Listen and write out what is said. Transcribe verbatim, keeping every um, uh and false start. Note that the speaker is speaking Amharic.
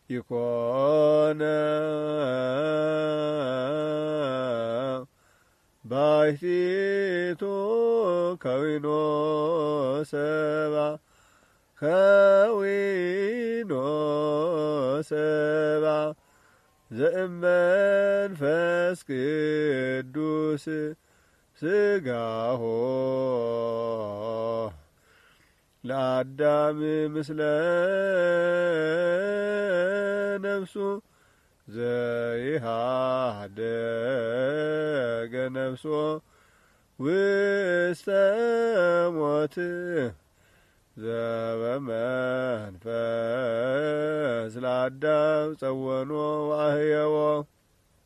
ይኮነ ባሕቲቱ ከዊኖ ሰባ ከዊኖ ሰባ ዘእመንፈስ ቅዱስ ስጋሆ ለአዳም ምስለ ነፍሱ ዘይሃደገ ነፍሶ ውስተ ሞት ዘበመንፈስ ለአዳም ጸወኖ ዋህየዎ